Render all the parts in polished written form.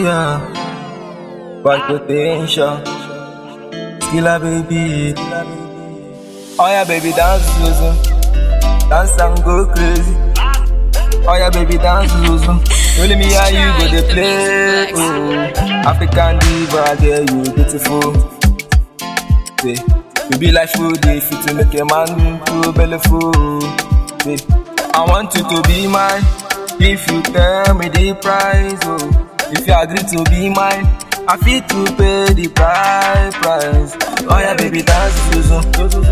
yeah. Bad potential. Skilla baby. Oh yeah, baby, dance, Susan. Dance and go crazy. Oh yeah, baby, dance, Susan. Only me and you go to play. Oh, African diva, girl, you beautiful. Say, you be like food, if you to make a man too belly full. Say, I want you to be mine. If you tell me the price, oh, if you agree to be mine, I feel to pay the price. Oh yeah, baby, dance, Susan.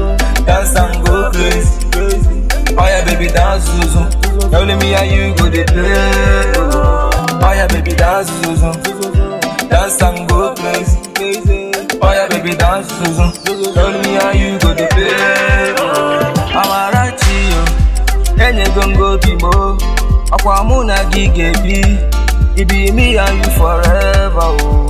Dance and go crazy. Oh yeah, baby, dance, Susan. Only me and you go to play. Oh yeah, baby, dance, Susan. Dance and go crazy. Oh yeah, baby, dance, Susan. Only me and you go to play. I'm a ratchet, and you gon' go be more. Akwa muna gigebi, it be me and you forever, oh.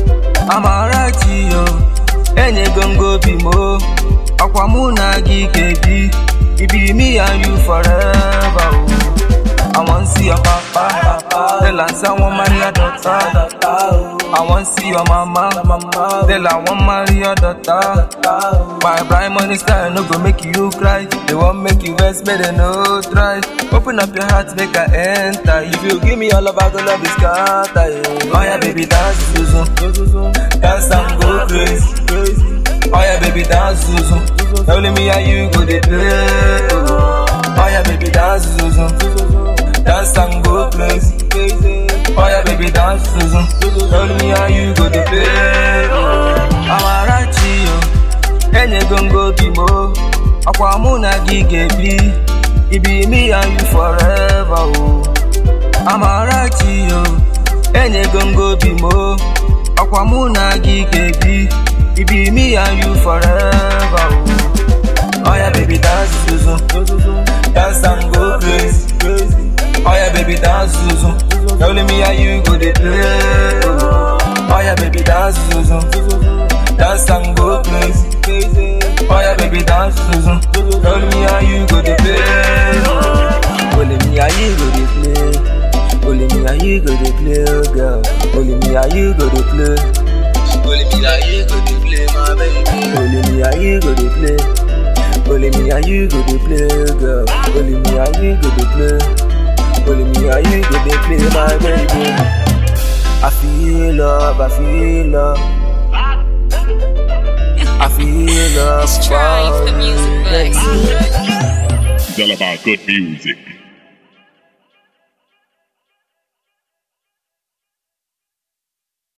I'm a ratchet, yo, and you gon' go be more. Akwa muna gigebi, it be me and you forever, oh. I want see your papa, tell us I want marry your daughter. I want see your mama, tell I want marry your daughter. My bright money style no go make you cry. They won't make you vex, better no try. Open up your heart, make I enter. If you give me all love, I go love this scatter. Oh yeah, baby, dance, Susan. Dance and go crazy. Oh yeah, baby, dance, Susan. Only me and you go to play. Oh yeah, baby, dance, Susan. Dance and go crazy. Oh yeah, baby, dance, Susan. Only me and you go to play. I'm a ratchet, yo, and you gon' go be more. Akwa muna gigebi, it be me and you forever, oh. I'm a ratchet, yo, and you gon' go be more. Akwa muna gigebi, it be me and you forever, oh. Oh yeah, baby, dance, Susan. Dance and go crazy. Oh yeah, baby, dance, Susan. Only me and you go to play. Oh yeah, baby, dance, Susan. Dance and go crazy. Oh yeah, baby, dance, Susan. Only me and you go to play. Only me and you go to play. Only me and you go to play, oh girl. Only me and you go to play. Only me and you go to play, my baby. Only me and you go to play. Only me and you go to play, girl. Only me and you go to play. Only me and you go to play, my baby. I feel love, I feel love. I feel love. Strive the music box. It's all about good music.